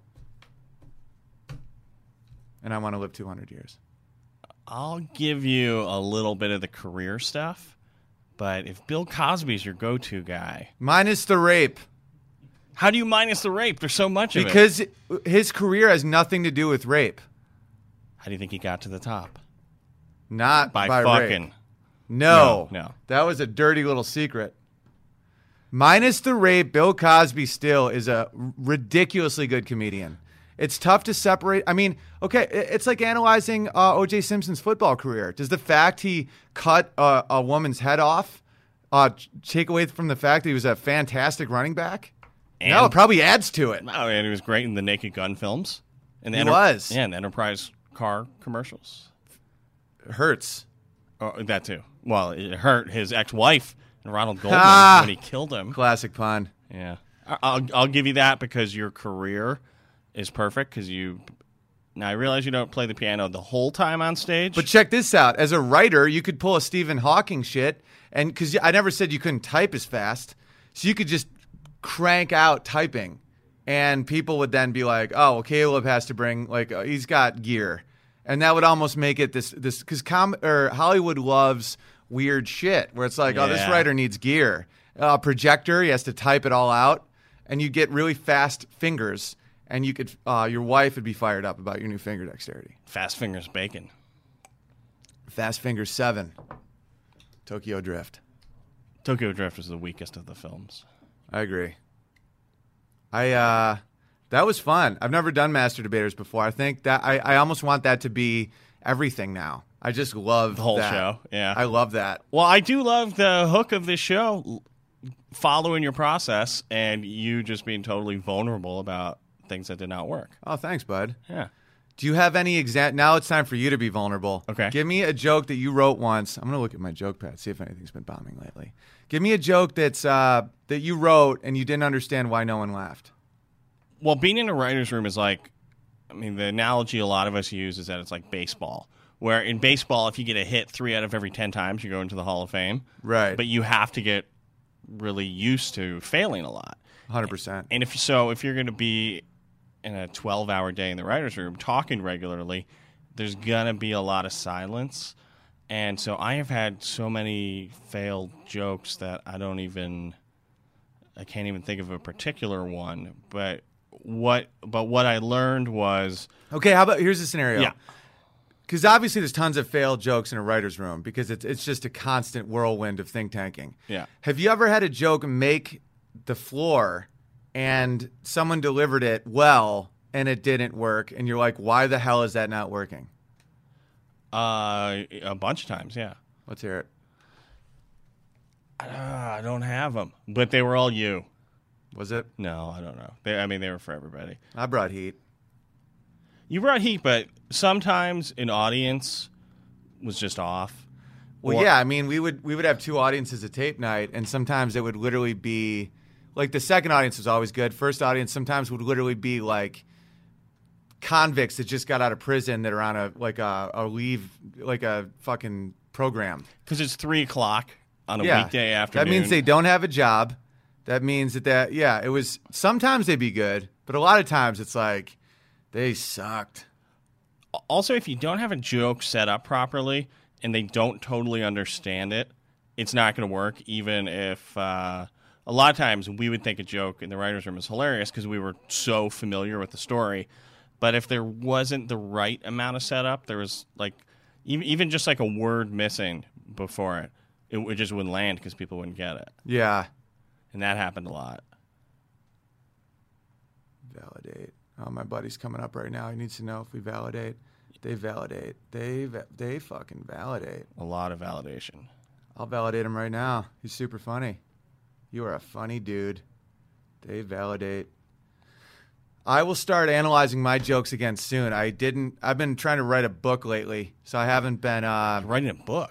And I want to live 200 years. I'll give you a little bit of the career stuff, but if Bill Cosby's your go-to guy... Minus the rape. How do you minus the rape? There's so much of it. Because his career has nothing to do with rape. How do you think he got to the top? Not by fucking. Rape. No. No. That was a dirty little secret. Minus the rape, Bill Cosby still is a ridiculously good comedian. It's tough to separate. I mean, okay, it's like analyzing O.J. Simpson's football career. Does the fact he cut a woman's head off take away from the fact that he was a fantastic running back? No, it probably adds to it. Oh, and he was great in the Naked Gun films. And He was. Yeah, and the Enterprise car commercials. It hurts. Oh, that too. Well, it hurt his ex-wife, Ronald Goldman, when he killed him. Classic pun. Yeah. I'll give you that because your career is perfect because you... Now, I realize you don't play the piano the whole time on stage. But check this out. As a writer, you could pull a Stephen Hawking shit, and because I never said you couldn't type as fast, so you could just crank out typing, and people would then be like, "Oh, well, Caleb has to bring he's got gear," and that would almost make it this because Hollywood loves weird shit where it's like, "Oh, this writer needs gear, projector, he has to type it all out," and you get really fast fingers. and you could your wife would be fired up about your new finger dexterity. Fast Fingers Bacon. Fast Fingers 7. Tokyo Drift. Tokyo Drift was the weakest of the films. I agree. That was fun. I've never done Master Debaters before. I think that I almost want that to be everything now. I just love The whole that. show, yeah. I love that. Well, I do love the hook of this show, following your process and you just being totally vulnerable about things that did not work. Oh, thanks, bud. Yeah. Do you have any now it's time for you to be vulnerable. Okay. Give me a joke that you wrote once. I'm going to look at my joke pad, see if anything's been bombing lately. Give me a joke that's that you wrote and you didn't understand why no one laughed. Well, being in a writer's room is like, I mean, the analogy a lot of us use is that it's like baseball, where in baseball, if you get a hit 3 out of every 10 times, you go into the Hall of Fame. Right. But you have to get really used to failing a lot. 100%. And if you're going to be in a 12-hour day in the writer's room talking regularly, there's going to be a lot of silence. And so I have had so many failed jokes that I can't even think of a particular one. But what I learned was, Okay, how about here's the scenario. yeah, Because obviously there's tons of failed jokes in a writer's room because it's just a constant whirlwind of think tanking. yeah. Have you ever had a joke make the floor and someone delivered it well and it didn't work and you're like, why the hell is that not working? A bunch of times, yeah. Let's hear it. I don't have them, but they were all you. Was it? No, I don't know. They were for everybody. I brought heat. You brought heat, but sometimes an audience was just off. Well, Or- yeah, I mean, we would have 2 audiences at tape night, and sometimes it would literally be like the second audience was always good. First audience sometimes would literally be like convicts that just got out of prison that are on a leave, like a fucking program. because it's 3:00 on a Yeah. weekday afternoon. That means they don't have a job. That means that it was sometimes they'd be good, but a lot of times it's like they sucked. Also, if you don't have a joke set up properly and they don't totally understand it, it's not going to work. Even if a lot of times we would think a joke in the writer's room is hilarious because we were so familiar with the story. But if there wasn't the right amount of setup, there was like even just like a word missing before it just wouldn't land because people wouldn't get it. Yeah. And that happened a lot. Validate. Oh, my buddy's coming up right now. He needs to know if we validate. They validate. They fucking validate. A lot of validation. I'll validate him right now. He's super funny. You are a funny dude. They validate. I will start analyzing my jokes again soon. I've been trying to write a book lately, so I haven't been. Writing a book.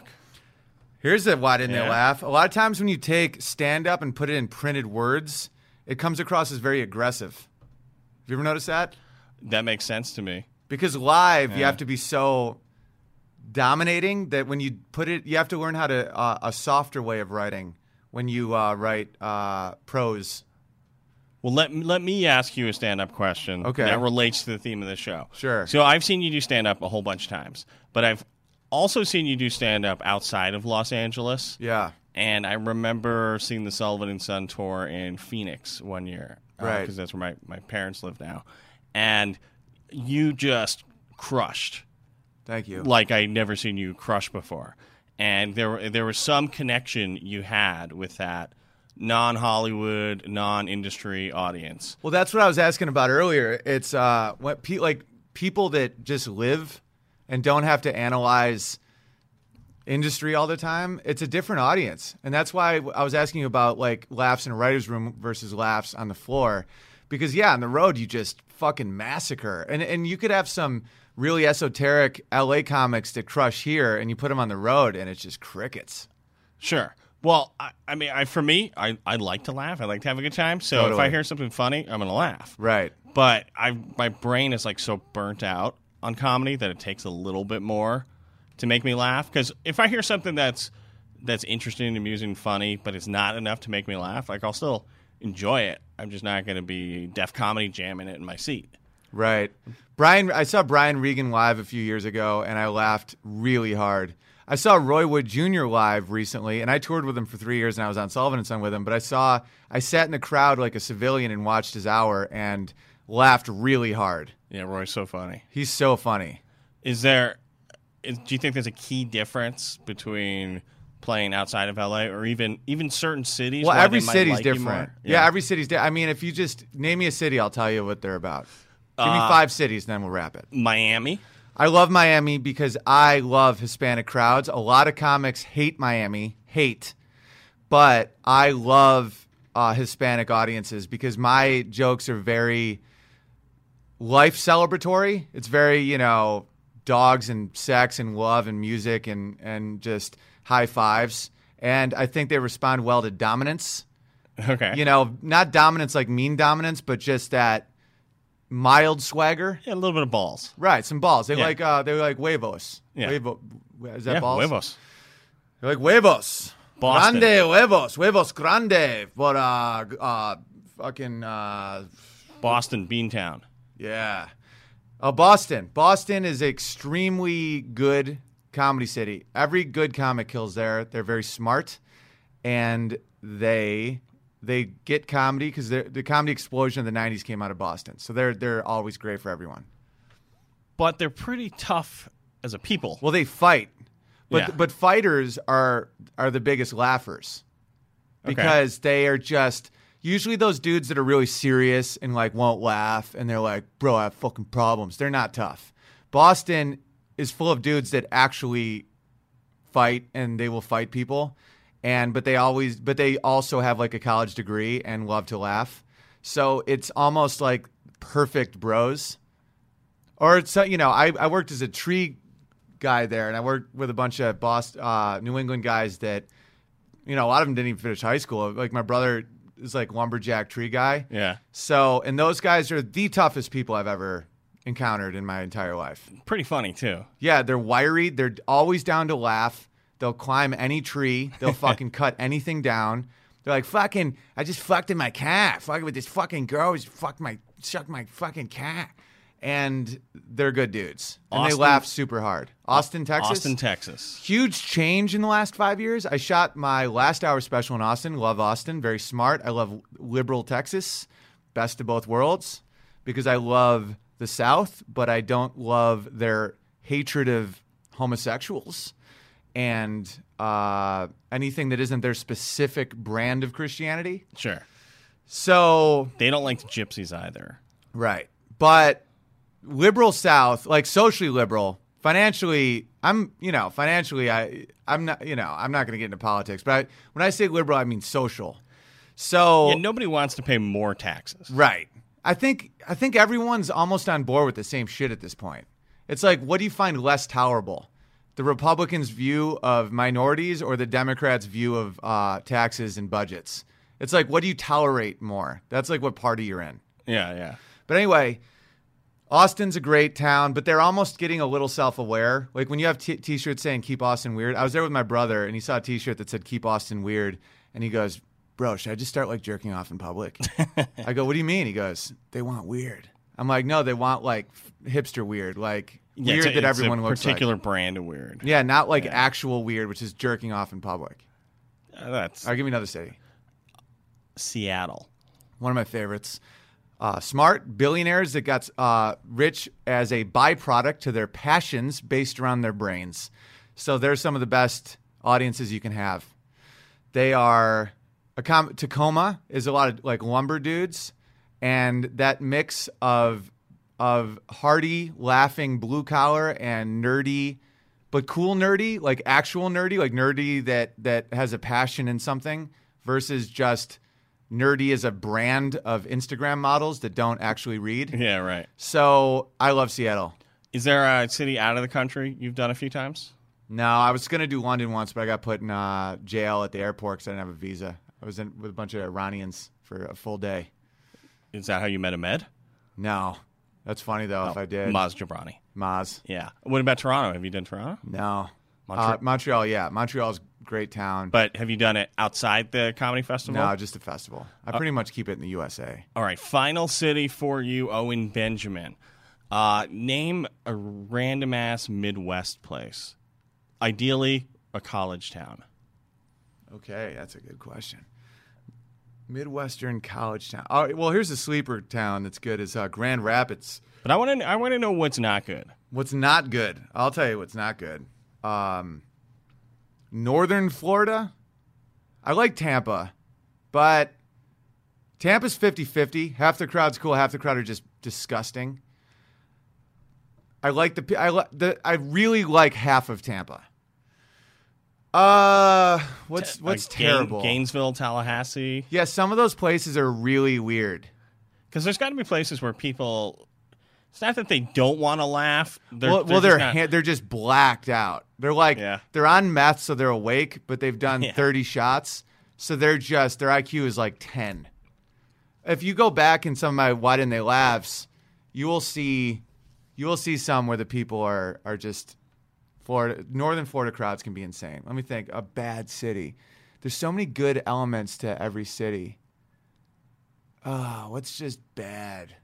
Here's the why didn't they Yeah. laugh? A lot of times when you take stand-up and put it in printed words, it comes across as very aggressive. Have you ever noticed that? That makes sense to me. Because live, you Yeah. have to be so dominating that when you put it, you have to learn how to a softer way of writing when you write prose. Well, let me ask you a stand-up question Okay. that relates to the theme of the show. Sure. So I've seen you do stand-up a whole bunch of times, but I've also seen you do stand-up outside of Los Angeles. Yeah. And I remember seeing the Sullivan and Son tour in Phoenix one year. Right. Because that's where my parents live now. And you just crushed Thank you. like I'd never seen you crush before. And there was some connection you had with that non-Hollywood, non-industry audience. Well, that's what I was asking about earlier. It's what people that just live and don't have to analyze industry all the time. It's a different audience, and that's why I was asking you about like laughs in a writer's room versus laughs on the floor, because on the road you just fucking massacre, and you could have some really esoteric LA comics that crush here, and you put them on the road, and it's just crickets. Sure. Well, I mean, for me, I like to laugh. I like to have a good time. So if Totally. I hear something funny, I'm going to laugh. Right. But my brain is like so burnt out on comedy that it takes a little bit more to make me laugh. Because if I hear something that's interesting, amusing, funny, but it's not enough to make me laugh, like I'll still enjoy it. I'm just not going to be Def Comedy jamming it in my seat. Right. I saw Brian Regan live a few years ago, and I laughed really hard. I saw Roy Wood Jr. live recently, and I toured with him for 3 years, and I was on Sullivan and Son with him. But I sat in the crowd like a civilian and watched his hour, and laughed really hard. Yeah, Roy's so funny. He's so funny. Do you think there's a key difference between playing outside of LA or even certain cities? Well, why every they might city's like you different. more? Yeah, every city's different. I mean, if you just name me a city, I'll tell you what they're about. Give me 5 cities, then we'll wrap it. Miami. I love Miami because I love Hispanic crowds. A lot of comics hate Miami, but I love Hispanic audiences because my jokes are very life celebratory. It's very, dogs and sex and love and music and just high fives. And I think they respond well to dominance. Okay. Not dominance like mean dominance, but just that mild swagger. Yeah, a little bit of balls. Right, some balls. They Yeah. like huevos. Yeah. Is that balls? Huevos. They like huevos. Boston. Grande huevos grande. But fucking Boston, Beantown. yeah. Boston. Boston is extremely good comedy city. Every good comic kills there. They're very smart, and they get comedy because the comedy explosion of the '90s came out of Boston. So they're always great for everyone. But they're pretty tough as a people. Well, they fight, Yeah. but fighters are the biggest laughers because they are just usually those dudes that are really serious and like won't laugh and they're like, bro, I have fucking problems. They're not tough. Boston is full of dudes that actually fight and they will fight people, but they also have like a college degree and love to laugh. So it's almost like perfect bros. Or it's I worked as a tree guy there, and I worked with a bunch of New England guys that, a lot of them didn't even finish high school. Like my brother is like lumberjack tree guy. Yeah. So, and those guys are the toughest people I've ever encountered in my entire life. Pretty funny, too. Yeah, they're wiry. They're always down to laugh. They'll climb any tree. They'll fucking cut anything down. They're like, fucking, I just fucked in my cat. Fucking with this fucking girl who's sucked my fucking cat. And they're good dudes. And they laugh super hard. Austin, Texas? Austin, Texas. Huge change in the last 5 years. I shot my last hour special in Austin. Love Austin. Very smart. I love liberal Texas. Best of both worlds. Because I love the South, but I don't love their hatred of homosexuals and anything that isn't their specific brand of Christianity. Sure. So They don't like the gypsies either. right. But liberal South, like socially liberal, financially, I'm not I'm not going to get into politics, but when I say liberal, I mean social. So Yeah, nobody wants to pay more taxes. right. I think everyone's almost on board with the same shit at this point. It's like, what do you find less tolerable? The Republicans' view of minorities or the Democrats' view of taxes and budgets? It's like, what do you tolerate more? That's like what party you're in. Yeah. But anyway, Austin's a great town, but they're almost getting a little self-aware. Like when you have T-shirts saying "Keep Austin Weird." I was there with my brother, and he saw a T-shirt that said "Keep Austin Weird," and he goes, "Bro, should I just start like jerking off in public?" I go, "What do you mean?" He goes, "They want weird." I'm like, "No, they want like hipster weird, like Yeah, weird it's that everyone looks like." particular brand of weird. Yeah, not like actual weird, which is jerking off in public. That's All right, give me another city. Seattle. One of my favorites. Smart billionaires that got rich as a byproduct to their passions based around their brains. So they're some of the best audiences you can have. They are Tacoma is a lot of like lumber dudes, and that mix of hearty, laughing blue collar and nerdy, but cool nerdy, like actual nerdy, like nerdy that has a passion in something versus just nerdy as a brand of Instagram models that don't actually read. Yeah, right. So I love Seattle. Is there a city out of the country you've done a few times? No, I was going to do London once, but I got put in jail at the airport because I didn't have a visa. I was in with a bunch of Iranians for a full day. Is that how you met Ahmed? No. That's funny, though, if I did. Maz Jobrani. Maz. Yeah. What about Toronto? Have you done Toronto? No. Montreal? Montreal, yeah. Montreal's a great town. But have you done it outside the comedy festival? No, just a festival. I pretty much keep it in the USA. All right. Final city for you, Owen Benjamin. Name a random-ass Midwest place. Ideally, a college town. Okay, that's a good question. Midwestern college town. Oh, well, here's a sleeper town that's good. Is Grand Rapids. But I want to know what's not good. What's not good? I'll tell you what's not good. Northern Florida. I like Tampa, but Tampa's 50-50. Half the crowd's cool, half the crowd are just disgusting. I really like half of Tampa. What's terrible? Gainesville, Tallahassee. Yeah, some of those places are really weird. Because there's got to be places where people. It's not that they don't want to laugh. They're just blacked out. They're like they're on meth, so they're awake, but they've done 30 shots, so their IQ is like 10. If you go back in some of my Why Didn't They Laughs, you will see some where the people are just Florida. Northern Florida crowds can be insane. Let me think. A bad city. There's so many good elements to every city. What's just bad?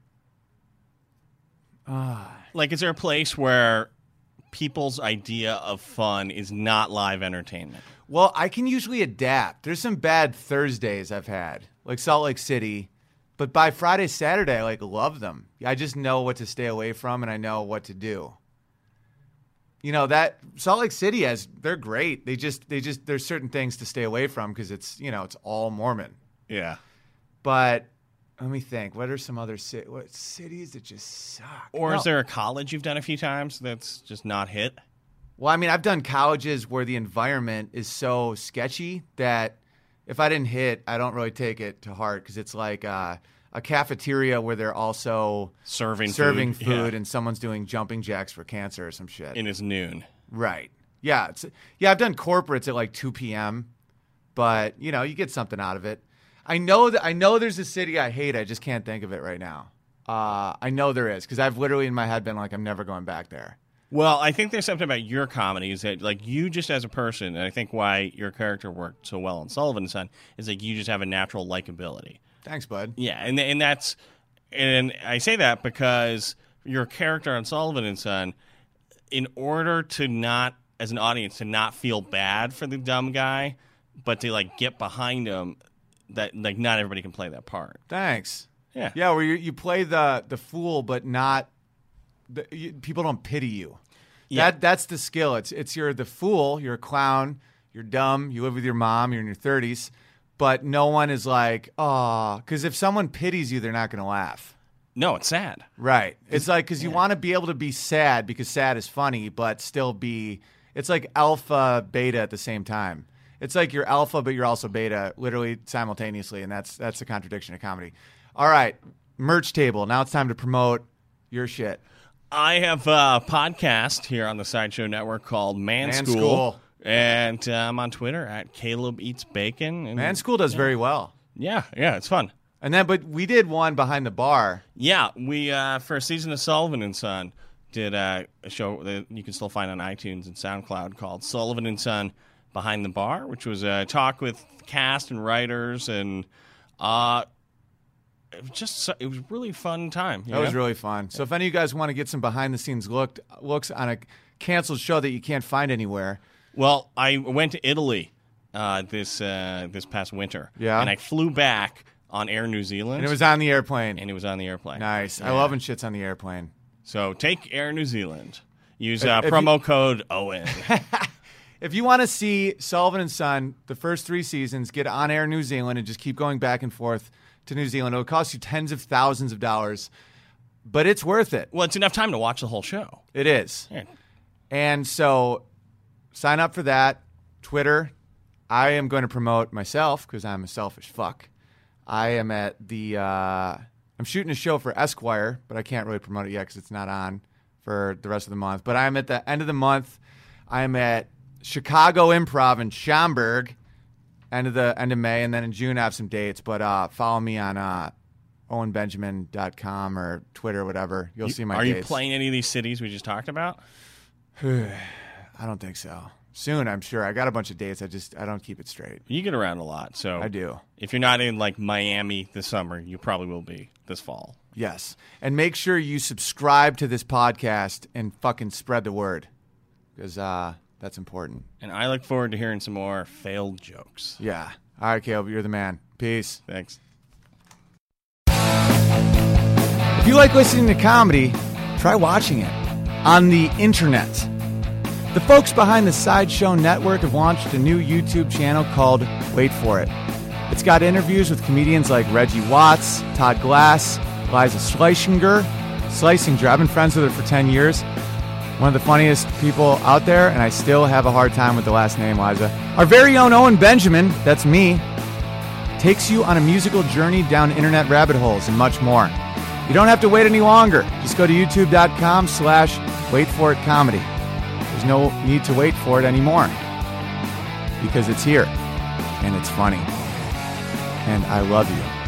Like, is there a place where people's idea of fun is not live entertainment? Well, I can usually adapt. There's some bad Thursdays I've had, like Salt Lake City. But by Friday, Saturday, I love them. I just know what to stay away from, and I know what to do. You know, that Salt Lake City they're great. There's certain things to stay away from because it's all Mormon. Yeah. But let me think. What are some other cities that just suck? Or is there a college you've done a few times that's just not hit? Well, I mean, I've done colleges where the environment is so sketchy that if I didn't hit, I don't really take it to heart because it's like a cafeteria where they're also serving food and someone's doing jumping jacks for cancer or some shit. And it's noon. Right. Yeah. I've done corporates at like 2 p.m., but, you get something out of it. I know there's a city I hate. I just can't think of it right now. I know there is because I've literally in my head been like, I'm never going back there. Well, I think there's something about your comedy is that, like, you just as a person, and I think why your character worked so well on Sullivan & Son is like you just have a natural likability. Thanks, bud. Yeah, and I say that because your character on Sullivan & Son, in order to not, as an audience, to not feel bad for the dumb guy, but to get behind him, that not everybody can play that part. Thanks. Yeah. Yeah, where you play the fool, but not people don't pity you. Yeah. That's the skill. It's you're the fool, you're a clown, you're dumb, you live with your mom, you're in your 30s, but no one is like, oh, because if someone pities you, they're not going to laugh. No, it's sad. Right. It's like because you want to be able to be sad because sad is funny, but still it's like alpha, beta at the same time. It's like you're alpha, but you're also beta, literally simultaneously, and that's a contradiction of comedy. All right, merch table. Now it's time to promote your shit. I have a podcast here on the Sideshow Network called Man School. And I'm on Twitter at Caleb Eats Bacon. And, Man School does very well. Yeah, it's fun. But we did one behind the bar. Yeah, we for a season of Sullivan & Son did a show that you can still find on iTunes and SoundCloud called Sullivan & Son Behind the Bar, which was a talk with cast and writers, and it was a really fun time. That was really fun. So if any of you guys want to get some behind the scenes looks on a canceled show that you can't find anywhere. Well, I went to Italy this past winter. Yeah. And I flew back on Air New Zealand. And it was on the airplane. Nice. Yeah. I love when shit's on the airplane. So take Air New Zealand. Use promo code Owen. If you want to see Sullivan & Son, the first 3 seasons, get on Air New Zealand and just keep going back and forth to New Zealand. It'll cost you tens of thousands of dollars, but it's worth it. Well, it's enough time to watch the whole show. It is. Yeah. And so sign up for that. Twitter. I am going to promote myself because I'm a selfish fuck. I am at I'm shooting a show for Esquire, but I can't really promote it yet because it's not on for the rest of the month. But I'm at the end of the month. I'm at Chicago Improv in Schaumburg, end of May, and then in June I have some dates. But follow me on owenbenjamin.com or Twitter or whatever. You'll see my dates. Are you playing any of these cities we just talked about? I don't think so. Soon, I'm sure. I got a bunch of dates. I don't keep it straight. You get around a lot, so I do. If you're not in Miami this summer, you probably will be this fall. Yes, and make sure you subscribe to this podcast and fucking spread the word because that's important. And I look forward to hearing some more failed jokes. Yeah. All right, Caleb, you're the man. Peace. Thanks. If you like listening to comedy, try watching it on the internet. The folks behind the Sideshow Network have launched a new YouTube channel called Wait For It. It's got interviews with comedians like Reggie Watts, Todd Glass, Liza Schlesinger. I've been friends with her for 10 years. One of the funniest people out there, and I still have a hard time with the last name, Liza. Our very own Owen Benjamin, that's me, takes you on a musical journey down internet rabbit holes and much more. You don't have to wait any longer. Just go to youtube.com/waitforitcomedy. There's no need to wait for it anymore because it's here and it's funny. And I love you.